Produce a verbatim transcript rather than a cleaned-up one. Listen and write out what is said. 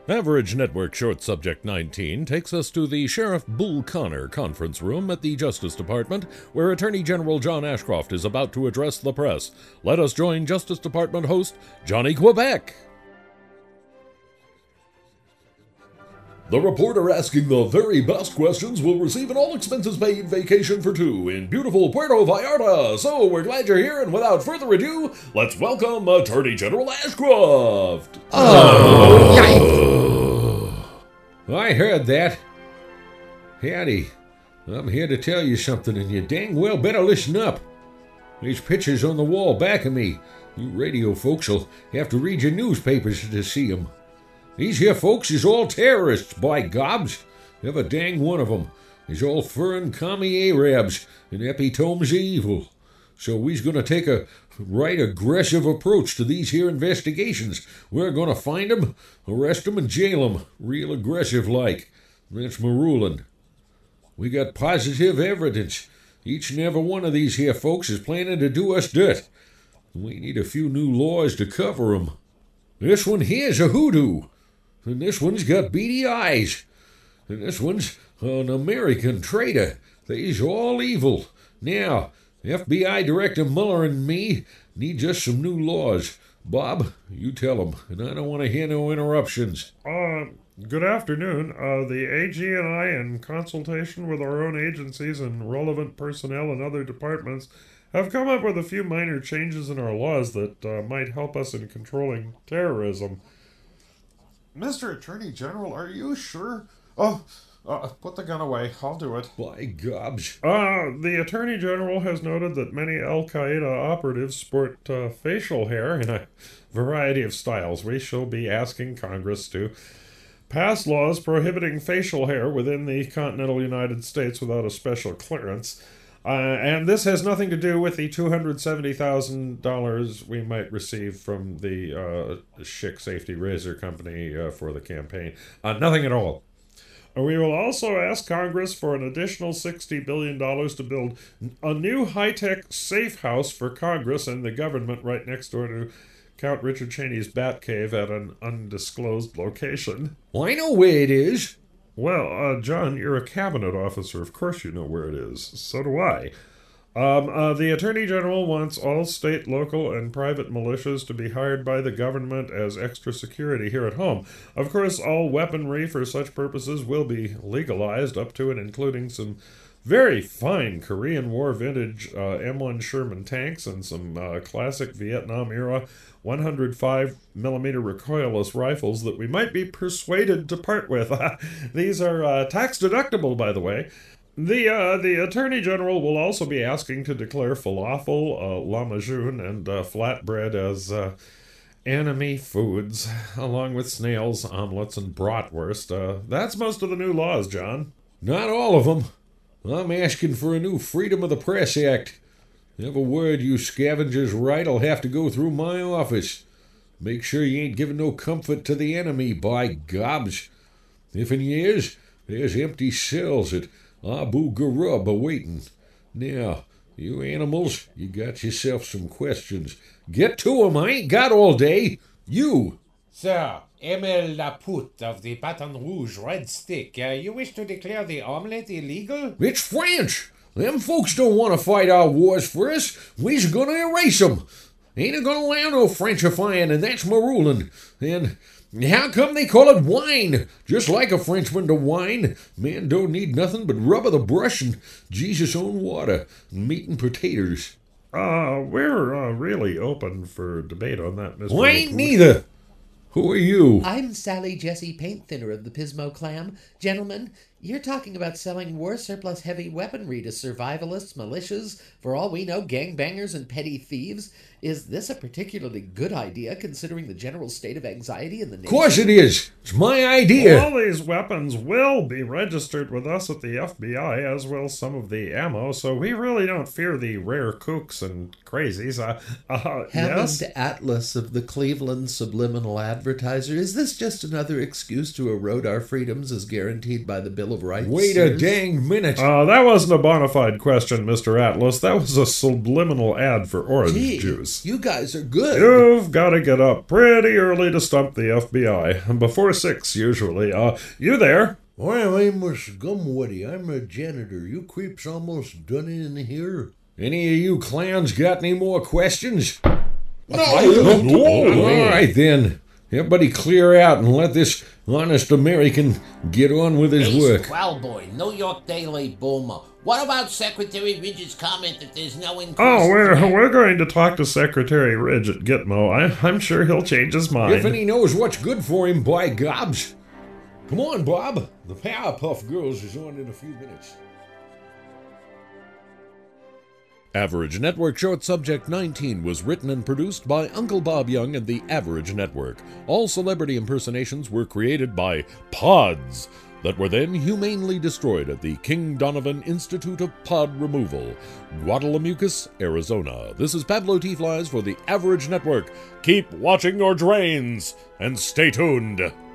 Average Network Short Subject nineteen takes us to the Sheriff Bull Connor conference room at the Justice Department, where Attorney General John Ashcroft is about to address the press. Let us join Justice Department host Johnny Quebec. The reporter asking the very best questions will receive an all-expenses-paid vacation for two in beautiful Puerto Vallarta. So we're glad you're here, and without further ado, let's welcome Attorney General Ashcroft. Oh, I heard that. Howdy. I'm here to tell you something, and you dang well better listen up. These pictures on the wall back of me. You radio folks will have to read your newspapers to see them. These here folks is all terrorists, by gobs. Every dang one of them is all furrin' commie Arabs and epitomes of evil. So we's gonna take a right aggressive approach to these here investigations. We're gonna find 'em, arrest 'em, and jail 'em, real aggressive like. That's my rulin'. We got positive evidence. Each and every one of these here folks is planning to do us dirt. We need a few new laws to cover 'em. This one here's a hoodoo. And this one's got beady eyes. And this one's an American traitor. They's all evil. Now, F B I Director Mueller and me need just some new laws. Bob, you tell 'em, and I don't want to hear no interruptions. Uh, good afternoon. Uh, the A G and I, in consultation with our own agencies and relevant personnel in other departments, have come up with a few minor changes in our laws that uh, might help us in controlling terrorism. Mister Attorney General, are you sure? Oh, uh, put the gun away. I'll do it. By gobs. Uh, the Attorney General has noted that many Al-Qaeda operatives sport uh, facial hair in a variety of styles. We shall be asking Congress to pass laws prohibiting facial hair within the continental United States without a special clearance. Uh, and this has nothing to do with the two hundred seventy thousand dollars we might receive from the uh, Schick Safety Razor Company uh, for the campaign. Uh, nothing at all. Uh, we will also ask Congress for an additional sixty billion dollars to build a new high-tech safe house for Congress and the government right next door to Count Richard Cheney's Batcave at an undisclosed location. Well, I know where it is. Well, uh, John, you're a cabinet officer. Of course you know where it is. So do I. Um, uh, the Attorney General wants all state, local, and private militias to be hired by the government as extra security here at home. Of course, all weaponry for such purposes will be legalized, up to and including some very fine Korean War vintage uh, M one Sherman tanks and some uh, classic Vietnam-era one hundred five millimeter recoilless rifles that we might be persuaded to part with. These are uh, tax-deductible, by the way. The uh, the Attorney General will also be asking to declare falafel, uh, lamajun, and uh, flatbread as uh, enemy foods, along with snails, omelets, and bratwurst. Uh, that's most of the new laws, John. Not all of them. I'm asking for a new Freedom of the Press Act. Every word you scavengers write will have to go through my office. Make sure you ain't giving no comfort to the enemy, by gobs. If in years, there's empty cells at Abu Ghraib awaiting. Now, you animals, you got yourself some questions. Get to 'em, I ain't got all day. You! Sir, Emile Lapoute of the Baton Rouge Red Stick, uh, you wish to declare the omelette illegal? It's French! Them folks don't want to fight our wars for us. We's gonna erase 'em. Ain't gonna allow no Frenchifying, and that's my rulin'. And how come they call it wine? Just like a Frenchman to wine. Man don't need nothing but rub of the brush and Jesus' own water, and meat and potatoes. Uh, we're uh, really open for debate on that, Mister Well, I ain't neither. Who are you? I'm Sally Jesse Paint Thinner of the Pismo Clam. Gentlemen, you're talking about selling war surplus heavy weaponry to survivalists, militias, for all we know, gangbangers and petty thieves. Is this a particularly good idea, considering the general state of anxiety in the nation? Of course it is. It's my idea. All these weapons will be registered with us at the F B I, as will some of the ammo, so we really don't fear the rare kooks and crazies. Uh, uh, Hammond yes? Atlas of the Cleveland Subliminal Advertiser, is this just another excuse to erode our freedoms as guaranteed by the Bill Bill of Rights? Wait a sirs? dang minute. Uh, that wasn't a bona fide question, Mister Atlas. That was a subliminal ad for orange Gee, juice. you guys are good. You've got to get up pretty early to stump the F B I. Before six, usually. Uh, you there? Well, Amos Gumwoody, I'm a janitor. You creeps almost done in here? Any of you clowns got any more questions? No! All right then. Everybody clear out and let this honest American get on with his Ace work. Qualboy, New York Daily Boomer. What about Secretary Ridge's comment that there's no increase? Oh, we're, we're going to talk to Secretary Ridge at Gitmo. I, I'm sure he'll change his mind. If he knows what's good for him, by gobs. Come on, Bob. The Powerpuff Girls is on in a few minutes. Average Network Short Subject nineteen was written and produced by Uncle Bob Young and the Average Network. All celebrity impersonations were created by pods that were then humanely destroyed at the King Donovan Institute of Pod Removal, Guadalupe, Arizona. This is Pablo T. Flies for the Average Network. Keep watching your drains and stay tuned.